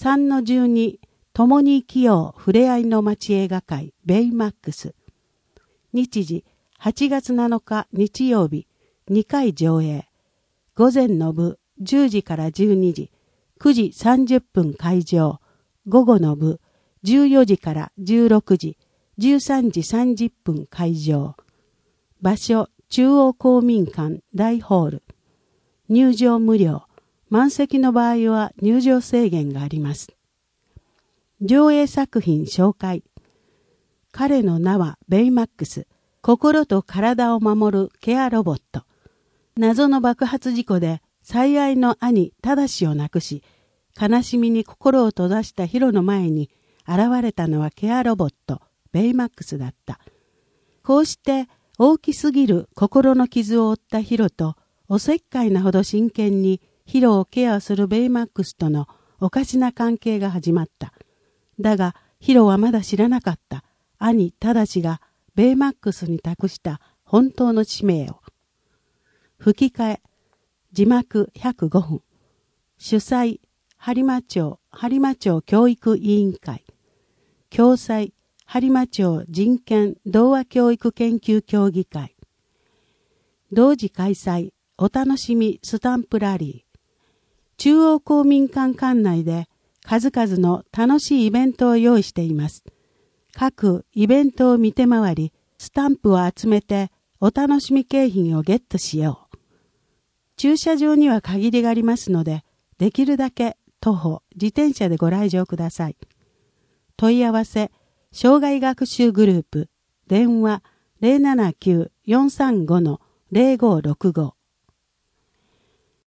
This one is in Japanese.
3-12共に生きようふれあいの街映画会ベイマックス。日時8月7日日曜日2回上映。午前の部10時から12時、9時30分会場。午後の部14時から16時、13時30分会場。場所中央公民館大ホール。入場無料。満席の場合は入場制限があります。上映作品紹介。彼の名はベイマックス。心と体を守るケアロボット。謎の爆発事故で最愛の兄タダシを亡くし、悲しみに心を閉ざしたヒロの前に現れたのはケアロボットベイマックスだった。こうして大きすぎる心の傷を負ったヒロとおせっかいなほど真剣にヒロをケアするベイマックスとのおかしな関係が始まった。だがヒロはまだ知らなかった。兄タダシがベイマックスに託した本当の使命を。吹き替え、字幕105分。主催、播磨町教育委員会。共催、播磨町人権童話教育研究協議会。同時開催、お楽しみスタンプラリー。中央公民館館内で数々の楽しいイベントを用意しています。各イベントを見て回り、スタンプを集めてお楽しみ景品をゲットしよう。駐車場には限りがありますので、できるだけ徒歩、自転車でご来場ください。問い合わせ、障害学習グループ、電話 079-435-0565